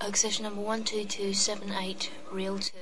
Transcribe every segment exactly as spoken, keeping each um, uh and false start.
Accession number one two two seven eight, reel two.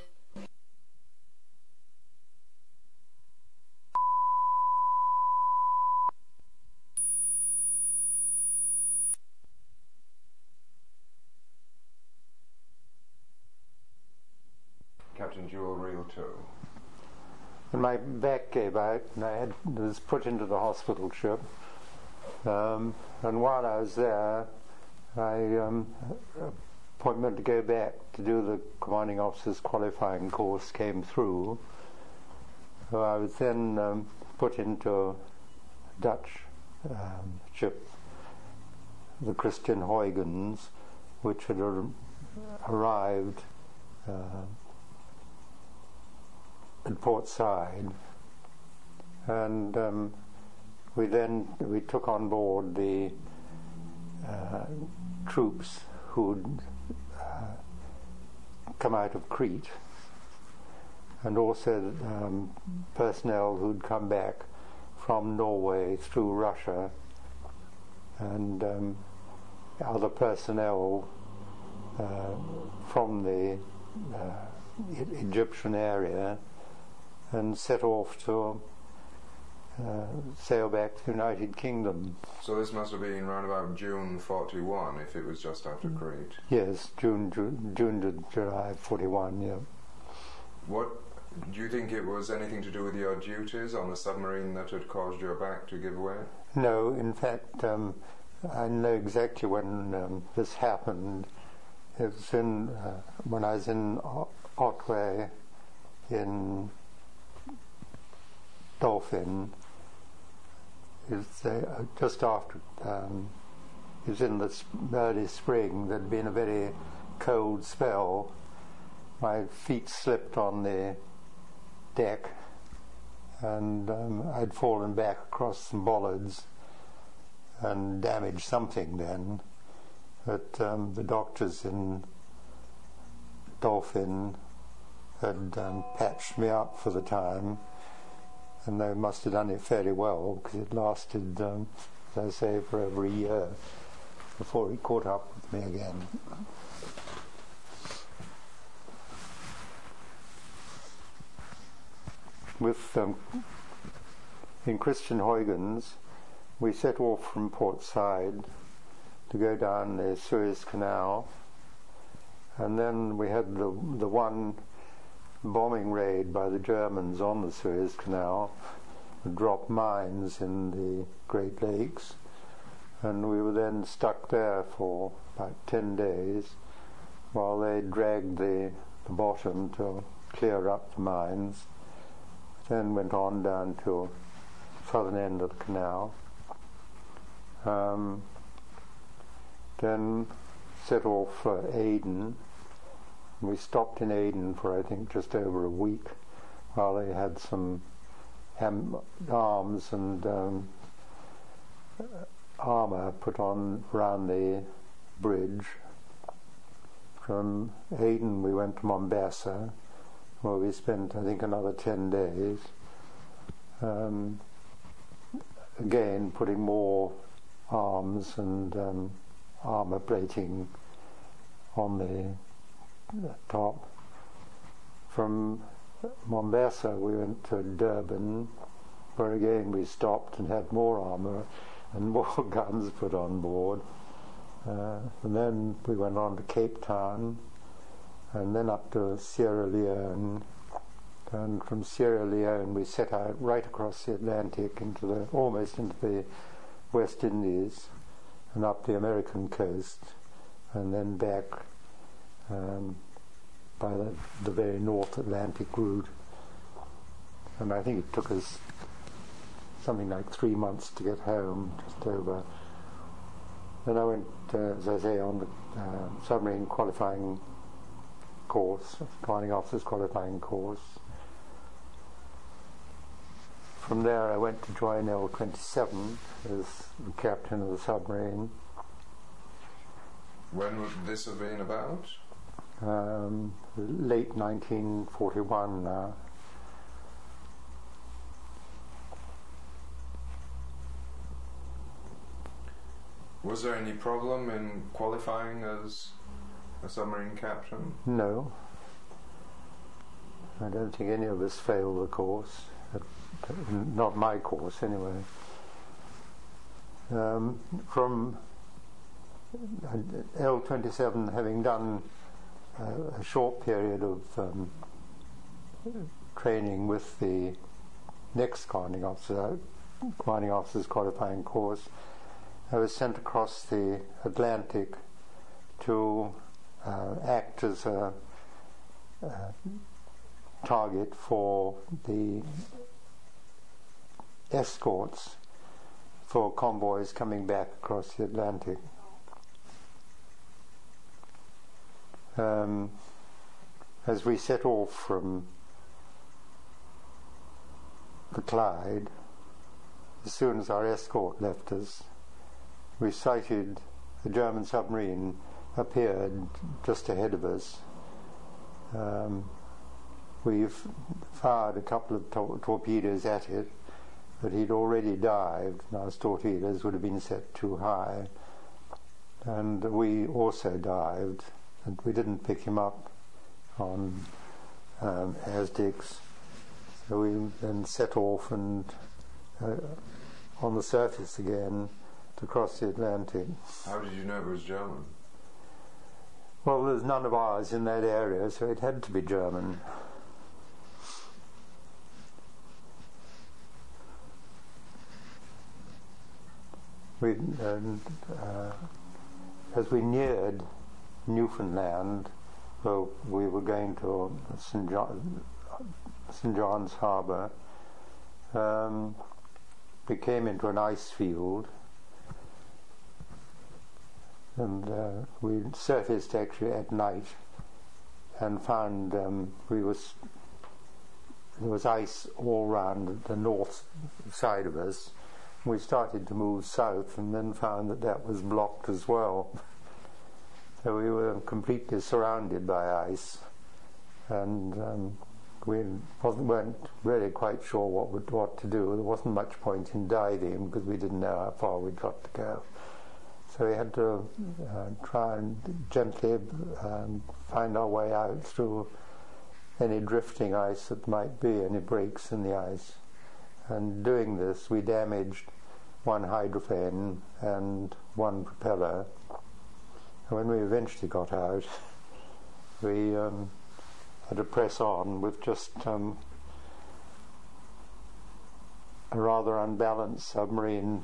Captain Jewell, reel two. And my back gave out and I had, was put into the hospital ship. Um, and while I was there, I um, appointment to go back to do the commanding officer's qualifying course came through. So I was then um, put into a Dutch um, ship, the Christian Huygens, which had ar- arrived uh, at Port Said, and um, we then we took on board the uh, troops who'd uh, come out of Crete, and also um, personnel who'd come back from Norway through Russia, and um, other personnel uh, from the uh, e- Egyptian area, and set off to uh, sail back to the United Kingdom. So this must have been around about June forty-one, if it was just after Crete. Yes, June, June, June to July forty-one. Yeah. What do you think it was anything to do with your duties on the submarine that had caused your back to give way? No, in fact, um, I know exactly when um, this happened. It was in uh, when I was in o- Otway in Dolphin. It was uh, just after. Um, it was in the sp- early spring. There'd been a very cold spell. My feet slipped on the deck, and um, I'd fallen back across some bollards and damaged something then. But um, the doctors in Dolphin had um, patched me up for the time, and they must have done it fairly well, because it lasted, um, as I say, for over a year before he caught up with me again. With um, in Christian Huygens, we set off from Port Said to go down the Suez Canal, and then we had the the one bombing raid by the Germans on the Suez Canal, dropped mines in the Great Lakes, and we were then stuck there for about ten days while they dragged the, the bottom to clear up the mines. Then went on down to the southern end of the canal. Um, then set off for Aden. We stopped in Aden for I think just over a week while they had some ham- arms and um, armour put on around the bridge. From Aden we went to Mombasa, where we spent I think another ten days. Um, again putting more arms and um, armour plating on the top. From Mombasa we went to Durban, where again we stopped and had more armour and more guns put on board. Uh, and then we went on to Cape Town, and then up to Sierra Leone. And from Sierra Leone we set out right across the Atlantic into the almost into the West Indies and up the American coast, and then back um, by the, the very North Atlantic route. And I think it took us something like three months to get home, just over. Then I went, uh, as I say, on the uh, submarine qualifying course, commanding officer's qualifying course. From there I went to join L twenty-seven as the captain of the submarine. When would this have been about? Um, late nineteen forty-one now. Was there any problem in qualifying as a submarine captain? No. I don't think any of us failed the course. Not my course, anyway. Um, from L twenty-seven, having done uh, a short period of um, training with the next commanding officer, commanding officer's qualifying course, I was sent across the Atlantic to uh, act as a uh, target for the escorts for convoys coming back across the Atlantic. Um, as we set off from the Clyde, as soon as our escort left us, we sighted a German submarine appeared just ahead of us. Um, we've fired a couple of to- torpedoes at it, but he'd already dived, and our torpedoes would have been set too high. And we also dived, and we didn't pick him up on um, Asdix. So we then set off and uh, on the surface again to cross the Atlantic. How did you know it was German? Well, there's none of ours in that area, so it had to be German. We, and, uh, as we neared Newfoundland, well, we were going to Saint John, Saint John's Harbour. Um, we came into an ice field, and uh, we surfaced actually at night and found um, we was there was ice all round the north side of us. We started to move south and then found that that was blocked as well. So we were completely surrounded by ice, and um, we wasn't, weren't really quite sure what would, what to do. There wasn't much point in diving because we didn't know how far we'd got to go. So we had to uh, try and gently um, find our way out through any drifting ice that might be, any breaks in the ice. And doing this, we damaged one hydroplane and one propeller. And when we eventually got out, we um, had to press on with just um, a rather unbalanced submarine.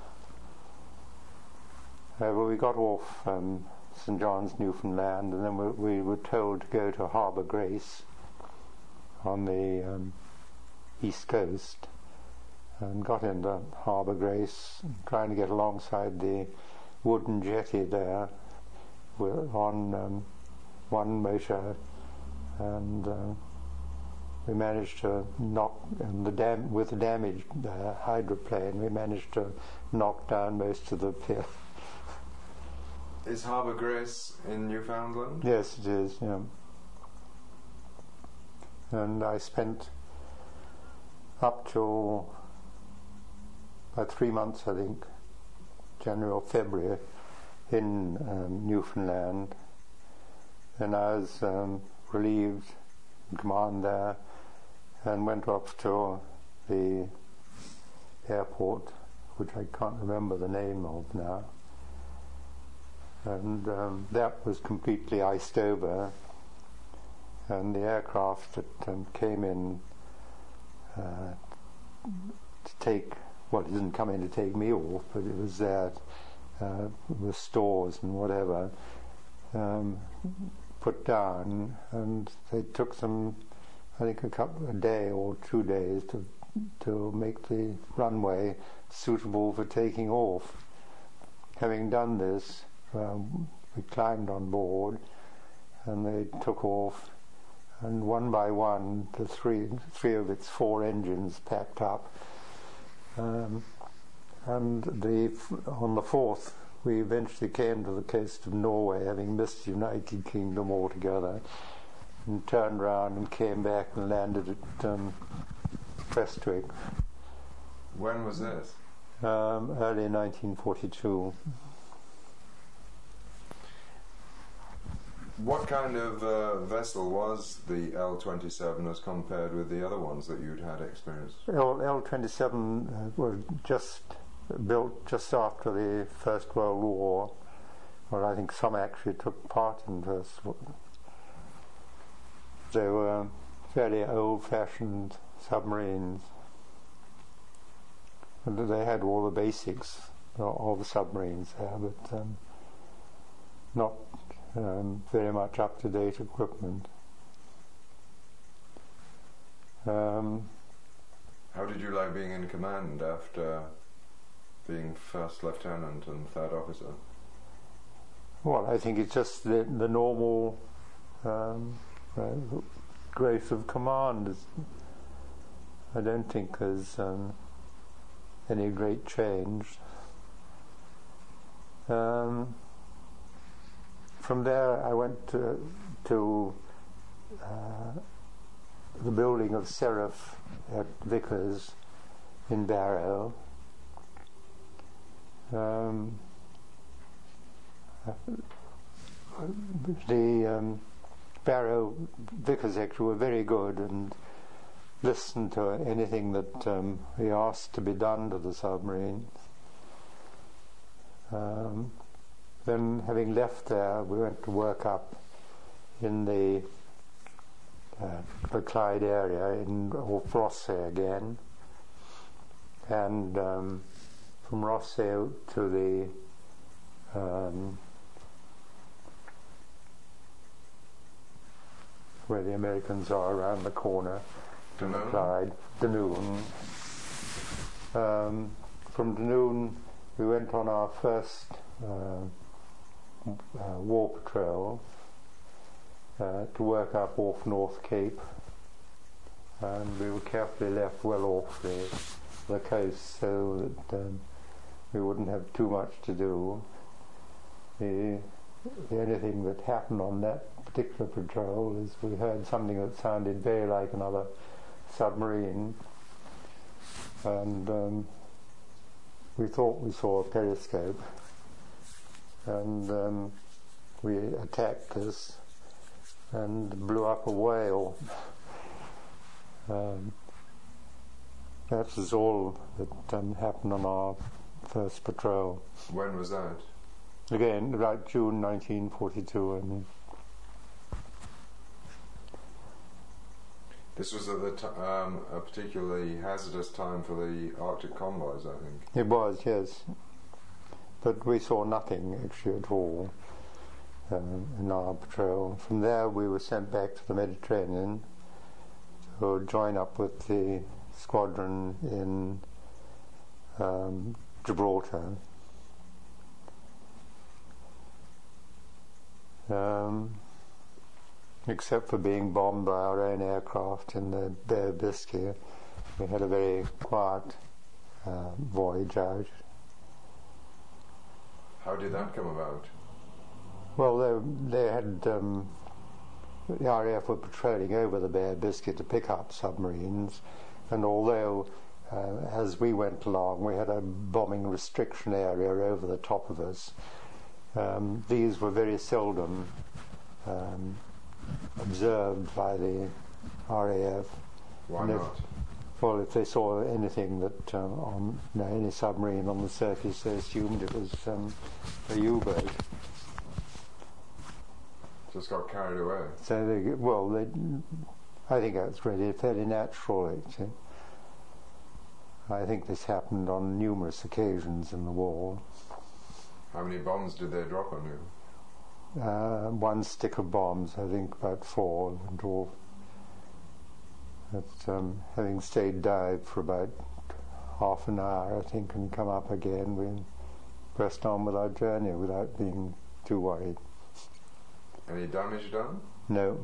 However, we got off um, Saint John's, Newfoundland, and then we, we were told to go to Harbour Grace on the um, east coast, and got into Harbour Grace, trying to get alongside the wooden jetty there. We're on um, one motor, and uh, we managed to knock, and the dam- with the damaged uh, hydroplane, we managed to knock down most of the pier. Is Harbour Grace in Newfoundland? Yes, it is, yeah. And I spent up till about three months, I think, January or February, in um, Newfoundland. And I was um, relieved in command there and went off to the airport, which I can't remember the name of now. And um, that was completely iced over, and the aircraft that um, came in uh, to take, well, it didn't come in to take me off, but it was there uh, with stores and whatever, um, put down, and they took some, I think a couple, a day or two days to to make the runway suitable for taking off. Having done this, um, we climbed on board, and they took off, and one by one the three three of its four engines packed up, um, and the on the fourth we eventually came to the coast of Norway, having missed the United Kingdom altogether, and turned round and came back and landed at um, Prestwick. When was this? Um, early nineteen forty-two. What kind of uh, vessel was the L twenty-seven as compared with the other ones that you'd had experience? L, L twenty-seven uh, was just built just after the First World War, or I think some actually took part in this. They were fairly old-fashioned submarines. And they had all the basics of the submarines there, but um, not um, very much up-to-date equipment. Um, How did you like being in command after being first lieutenant and third officer? Well, I think it's just the, the normal um, uh, growth of command. I don't think there's um, any great change. Um, from there I went to, to uh, the building of Seraph at Vickers in Barrow. Um, the um, Barrow Vickers actually were very good and listened to anything that um, we asked to be done to the submarines. Um, then, having left there, we went to work up in the uh, the Clyde area in off Rothsay again, and um, from Rothsay to the um, where the Americans are around the corner, from the Clyde, Dunoon. Um, from Dunoon, we went on our first uh, uh, war patrol uh, to work up off North Cape, and we were carefully left well off the, the coast so that um, we wouldn't have too much to do. The, the only thing that happened on that particular patrol is we heard something that sounded very like another submarine, and um, we thought we saw a periscope, and um, we attacked this and blew up a whale. Um, that was all that um, happened on our first patrol. When was that? Again, about June nineteen forty-two, I mean. This was at the t- um, a particularly hazardous time for the Arctic convoys, I think. It was, yes. But we saw nothing actually at all um, in our patrol. From there we were sent back to the Mediterranean to join up with the squadron in um, Gibraltar. Um, except for being bombed by our own aircraft in the Bay of Biscay, we had a very quiet uh, voyage out. How did that come about? Well, they, they had um, the R A F were patrolling over the Bay of Biscay to pick up submarines, and although uh, as we went along we had a bombing restriction area over the top of us, um, these were very seldom um, observed by the R A F. Why and if, not? Well, if they saw anything that um, on you know, any submarine on the surface, they assumed it was um, a U-boat. Just got carried away. So they, well, they, I think that's really fairly natural. Actually, I think this happened on numerous occasions in the war. How many bombs did they drop on you? Uh, one stick of bombs, I think about four and all. But, um, having stayed dived for about half an hour, I think, and come up again, we pressed on with our journey without being too worried. Any damage done? No.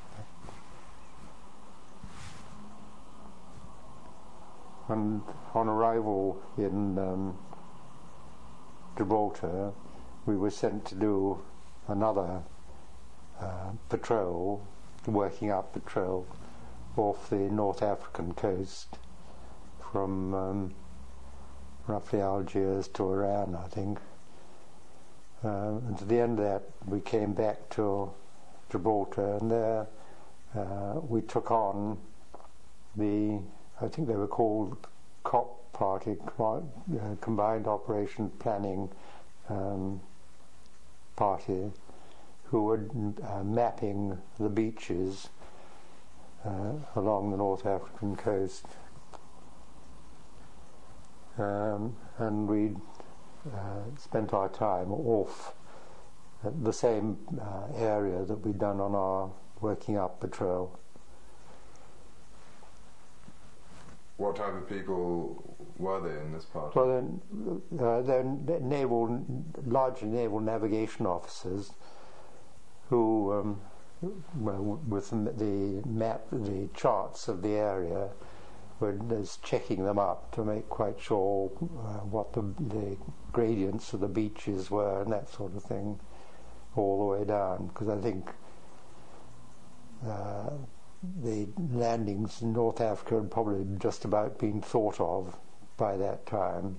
And on arrival in um, Gibraltar, we were sent to do another uh, patrol, working up patrol off the North African coast from um, roughly Algiers to Oran, I think. Uh, and to the end of that, we came back to Gibraltar, and there uh, we took on the, I think they were called C O P Party, uh, Combined Operation Planning um, Party, who were uh, mapping the beaches uh, along the North African coast. Um, and we uh, spent our time off at the same uh, area that we'd done on our working up patrol. What type of people were there in this party? Well, they're, uh, they're naval, largely naval navigation officers who, um, well, with the map, the charts of the area, were just checking them up to make quite sure uh, what the, the gradients of the beaches were and that sort of thing, all the way down. Because I think uh, the landings in North Africa had probably just about been thought of by that time.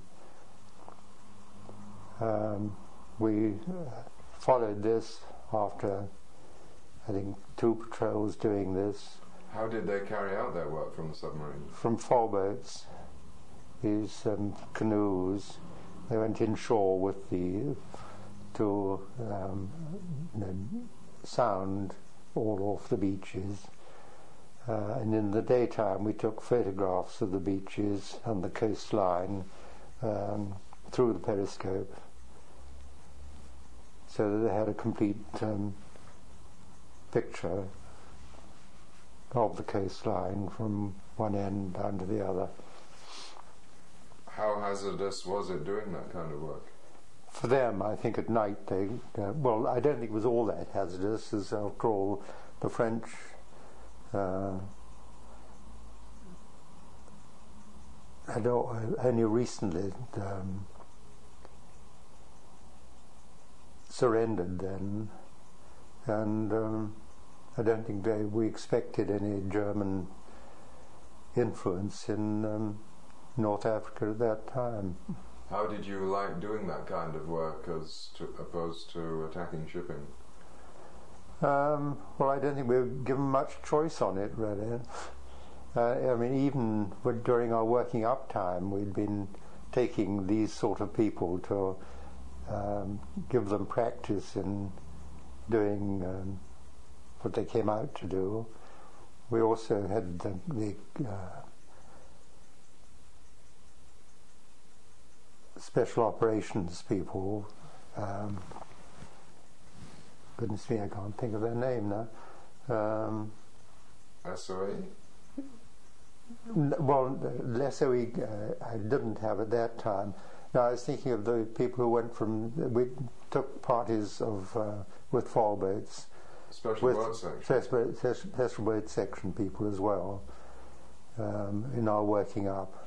Um, we uh, followed this after, I think, two patrols doing this. How did they carry out their work from the submarine? From four-boats, these um, canoes. They went inshore with the to um, you know, sound all off the beaches. Uh, and in the daytime we took photographs of the beaches and the coastline um, through the periscope, so that they had a complete um, picture of the coastline from one end down to the other. How hazardous was it doing that kind of work? For them, I think at night they, uh, well, I don't think it was all that hazardous, as after all, the French uh, had only recently um, surrendered then, and um, I don't think they, we expected any German influence in um, North Africa at that time. How did you like doing that kind of work as to, opposed to attacking shipping? Um, well, I don't think we were given much choice on it, really. Uh, I mean, even during our working up time, we'd been taking these sort of people to um, give them practice in doing um, what they came out to do. We also had the, the uh, special operations people. Um, goodness me, I can't think of their name now. Um, S O E? N- well, the S O E uh, I didn't have at that time. No, I was thinking of the people who went from. We took parties of uh, with fall boats, Special with boat section. special, special boat section people as well, um, in our working up.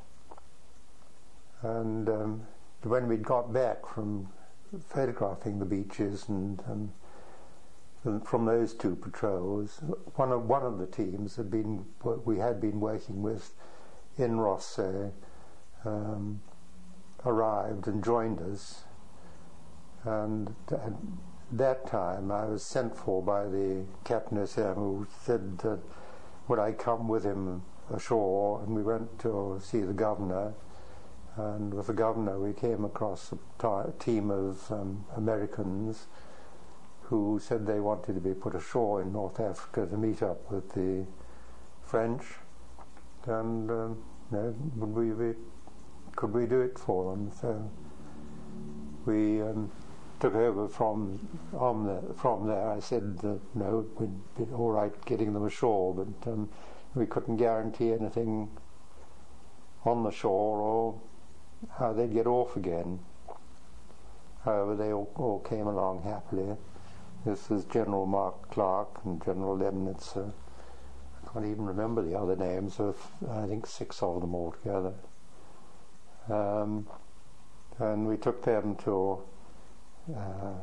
And um, when we'd got back from photographing the beaches and, um, and from those two patrols, one of one of the teams had been we had been working with in Rosse um, arrived and joined us, and at that time I was sent for by the Captain S M, who said that would I come with him ashore, and we went to see the governor. And with the governor we came across a t- team of um, Americans who said they wanted to be put ashore in North Africa to meet up with the French, and um, you know, would we be, could we do it for them? So we um, took over from on the, from there. I said that no, we'd be all right getting them ashore, but um, we couldn't guarantee anything on the shore or how they'd get off again. However, they all, all came along happily. This was General Mark Clark and General Lemnitzer. I can't even remember the other names of, I think, six of them altogether. Um, and we took them to uh,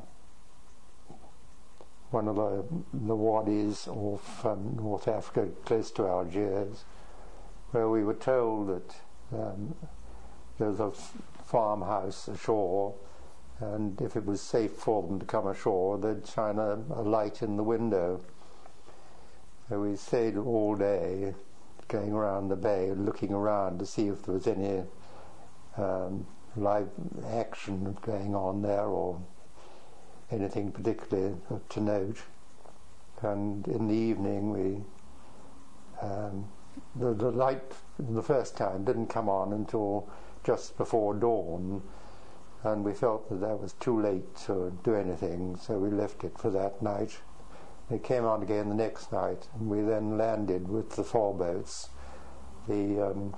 one of the, the wadis off um, North Africa, close to Algiers, where we were told that um, there was a f- farmhouse ashore, and if it was safe for them to come ashore, they'd shine a, a light in the window. So we stayed all day going around the bay, looking around to see if there was any um, live action going on there or anything particularly to note. And in the evening we um, the, the light the first time didn't come on until just before dawn, and we felt that that was too late to do anything, so we left it for that night. It came on again the next night, and we then landed with the four boats. The um,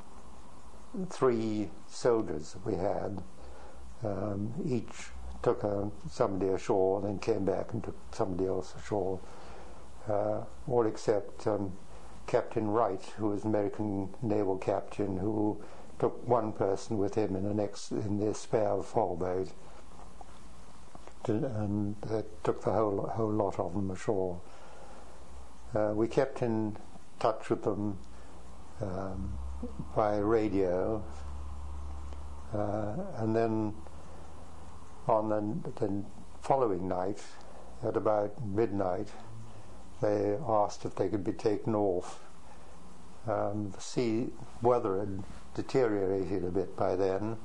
three soldiers that we had, um, each took a, somebody ashore, then came back and took somebody else ashore, uh, all except um, Captain Wright, who was an American naval captain, who took one person with him in the next in the spare four boat, to, and uh, took the whole whole lot of them ashore. Uh, we kept in touch with them um, by radio, uh, and then on the, the following night, at about midnight, they asked if they could be taken off. Um, the sea weather had deteriorated a bit by then,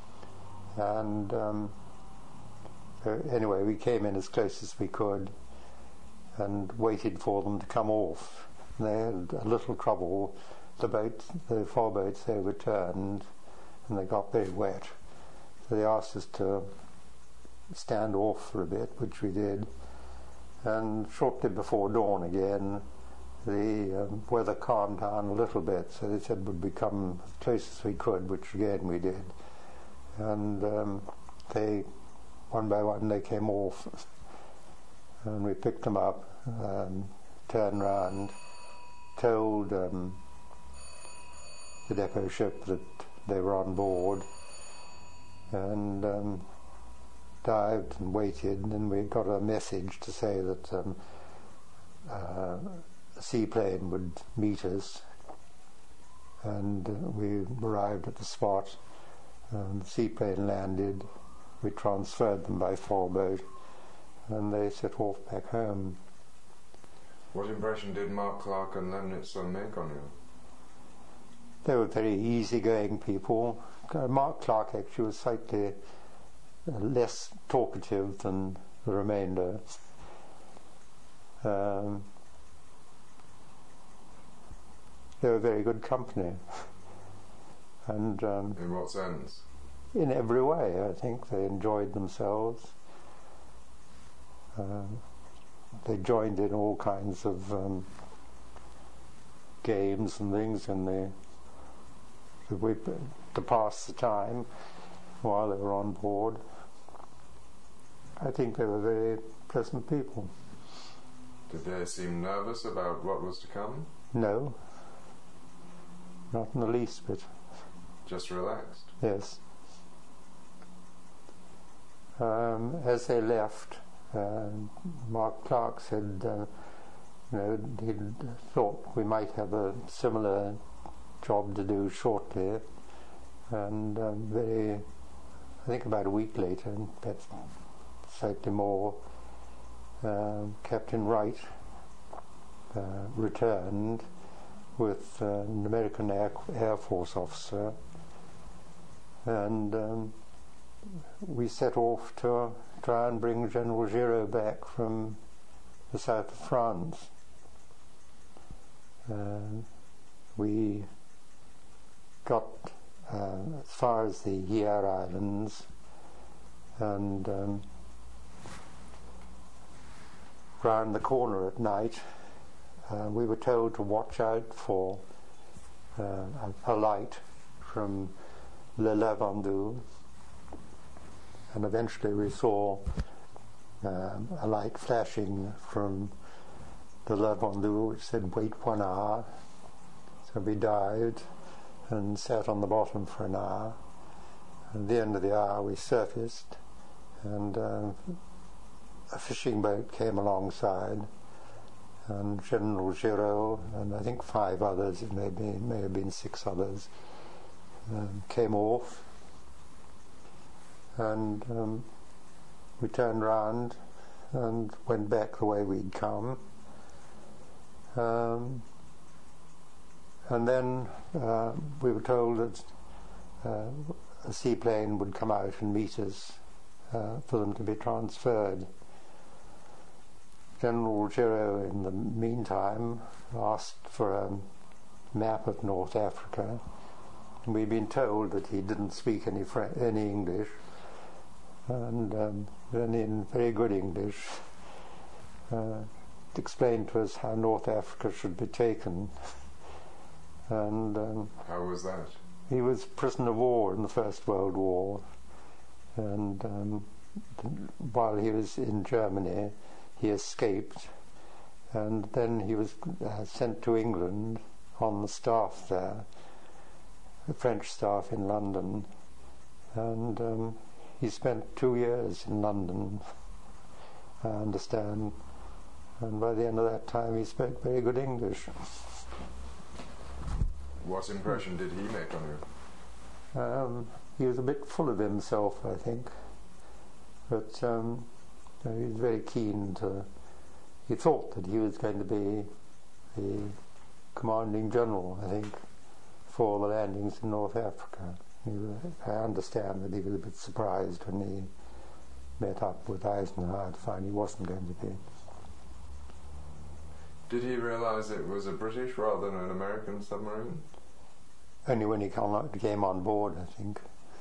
and um, so anyway, we came in as close as we could and waited for them to come off. They had a little trouble. The boat, the four boats, they overturned and they got very wet. So they asked us to stand off for a bit, which we did. And shortly before dawn again, the um, weather calmed down a little bit, so they said we'd become as close as we could, which again we did. And um, they, one by one, they came off, and we picked them up, um, turned round, told um, the depot ship that they were on board, and um, dived and waited, and then we got a message to say that um, uh, a seaplane would meet us, and uh, we arrived at the spot. Um, the seaplane landed, we transferred them by four boat, and they set off back home. What impression did Mark Clark and Lemnitz's son make on you? They were very easygoing people. Uh, Mark Clark actually was slightly uh, less talkative than the remainder. Um, they were very good company. And um, in what sense? In every way, I think. They enjoyed themselves. Uh, they joined in all kinds of um, games and things, and they, we, to pass the time while they were on board. I think they were very pleasant people. Did they seem nervous about what was to come? No, not in the least bit. Just relaxed? Yes. Um, as they left, uh, Mark Clark said, uh, you know, he thought we might have a similar job to do shortly, and um, very, I think about a week later, perhaps slightly more, uh, Captain Wright uh, returned with uh, an American Air, Air Force officer, and um, we set off to try and bring General Giraud back from the south of France. Uh, we got uh, as far as the Hierro Islands, and um, round the corner at night, uh, we were told to watch out for uh, a, a light from Le Lavandou, and eventually we saw um, a light flashing from the Lavandou which said wait one hour. So we dived and sat on the bottom for an hour. At the end of the hour we surfaced, and uh, a fishing boat came alongside, and General Giraud and I think five others, it may, be, may have been six others, um, came off, and um, we turned round and went back the way we'd come. Um, and then uh, we were told that uh, a seaplane would come out and meet us uh, for them to be transferred. General Giro, in the meantime, asked for a map of North Africa. And we'd been told that he didn't speak any French, any English, and um, then in very good English uh, explained to us how North Africa should be taken. And um, how was that? He was prisoner of war in the First World War, and um, while he was in Germany he escaped, and then he was uh, sent to England on the staff there, the French staff in London, and um, he spent two years in London, I understand, and by the end of that time he spoke very good English. What impression did he make on you? Um, he was a bit full of himself, I think, but um, he was very keen to, he thought that he was going to be the commanding general, I think, for the landings in North Africa. He was, I understand that he was a bit surprised when he met up with Eisenhower to find he wasn't going to be. Did he realise it was a British rather than an American submarine? Only when he came on board, I think.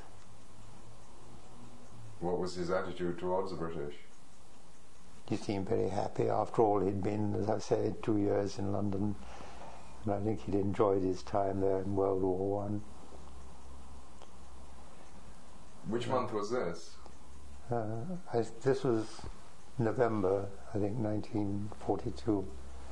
What was his attitude towards the British? He seemed very happy. After all, he'd been, as I say, two years in London, and I think he'd enjoyed his time there in World War One. Which month was this? Uh, I, this was November, I think, nineteen forty-two.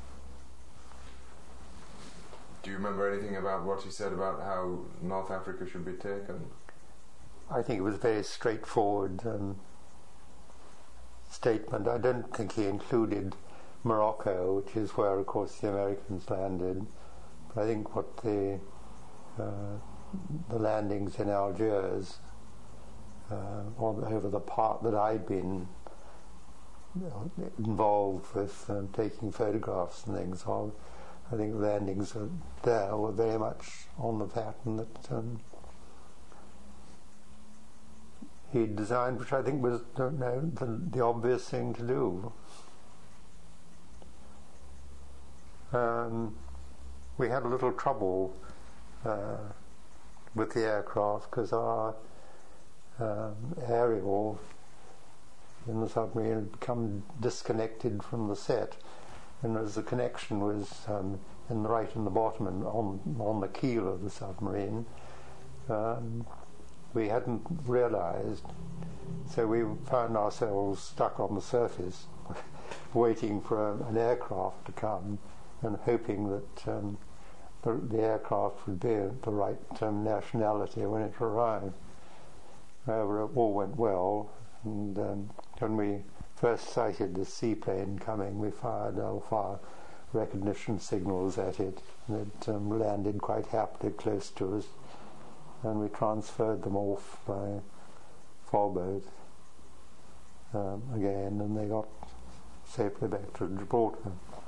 Do you remember anything about what he said about how North Africa should be taken? I think it was a very straightforward um, statement. I don't think he included Morocco, which is where, of course, the Americans landed. But I think what the uh, the landings in Algiers, uh, on, over the part that I'd been you know, involved with um, taking photographs and things of, I think landings there were very much on the pattern that um, he designed, which I think was, don't know, the, the obvious thing to do. Um, we had a little trouble uh, with the aircraft because our um, aerial in the submarine had become disconnected from the set, and as the connection was um, in the right in the bottom and on on the keel of the submarine, um, we hadn't realised, so we found ourselves stuck on the surface waiting for a, an aircraft to come and hoping that um, the, the aircraft would be the right um, nationality when it arrived. However, it all went well, and um, when we first sighted the seaplane coming, we fired Alpha recognition signals at it, and it um, landed quite happily close to us, and we transferred them off by foul um, again, and they got safely back to Gibraltar.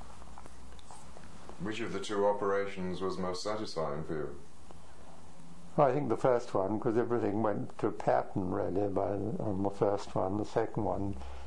Which of the two operations was most satisfying for you? I think the first one, because everything went to pattern really by on the first one. The second one